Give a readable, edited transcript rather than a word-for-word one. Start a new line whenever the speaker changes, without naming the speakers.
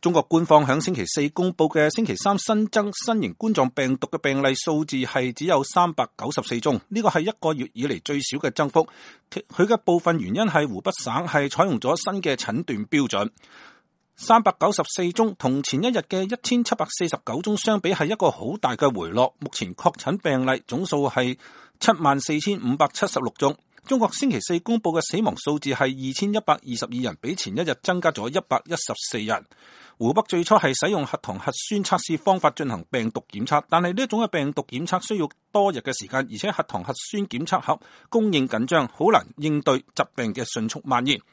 中國官方響星期四公布嘅星期三新增新型冠狀病毒嘅病例數字係只有394宗，呢個係一個月以嚟最少嘅增幅。佢嘅部分原因係湖北省係採用咗新嘅診斷標準。394宗同前一日嘅1749宗相比係一個好大嘅回落。目前確診病例總數係74,576宗。中國星期四公布嘅死亡數字係2122人，比前一日增加咗114人。湖北最初係使用核糖核酸測試方法進行病毒檢測，但係呢一種嘅病毒檢測需要多日嘅時間，而且核糖核酸檢測盒供應緊張，好難應對疾病嘅迅速蔓延。